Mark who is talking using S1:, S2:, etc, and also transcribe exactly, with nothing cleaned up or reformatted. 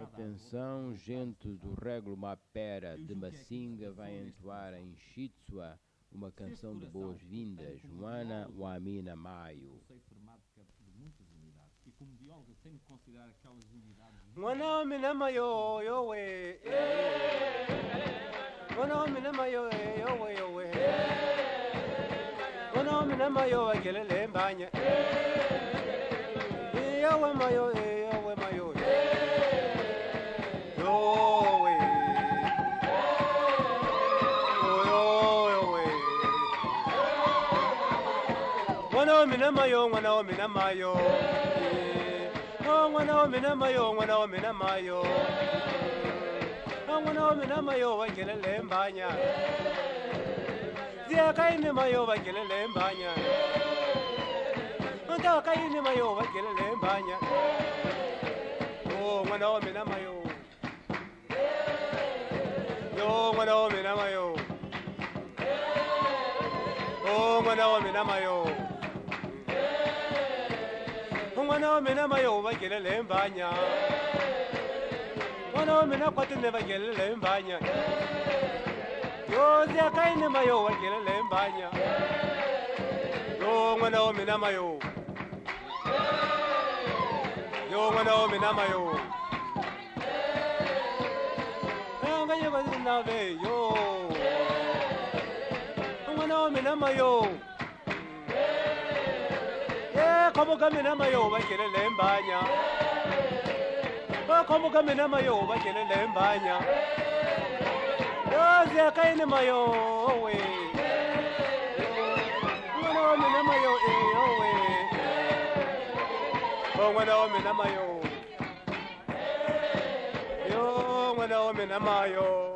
S1: Atenção, gente do Réglo Mapera de Massinga vai entoar em Chitsua uma canção de boas-vindas, Wana Wamina Maio.
S2: Wana Wamina Maio, yo we. Wana Wamina Maio, yo we, yo we. Wana Wamina Maio, akelele mbanya. Yo we mayo, yo we mayo. Yo we. Wana mina mayo, wana mina mayo. Oh, wana mina mayo, wana mina mayo. Oh, wana mina mayo, wakelele mbanya. Zia kaine mayo, wakelele mbanya. Nta kaine mayo, wakelele mbanya. Oh, wana mina mayo. Yo, wana mina mayo. Oh, wana mina mayo. Wana wamina mayo wakelele mbanya. Wana wamina kwatine wakelele mbanya. Yo zia kaine mayo wakelele mbanya. Yo wana wamina mayo. Yo wana wamina mayo. Anga yeba zinabe yo. Wana wamina mayo. Como camina mayo wakelele mbanya. Como camina mayo wakelele mbanya. Yo zia kaine mayo we. Wana wamina mayo e yo we. Oh wana wamina mayo. Yo wana wamina mayo.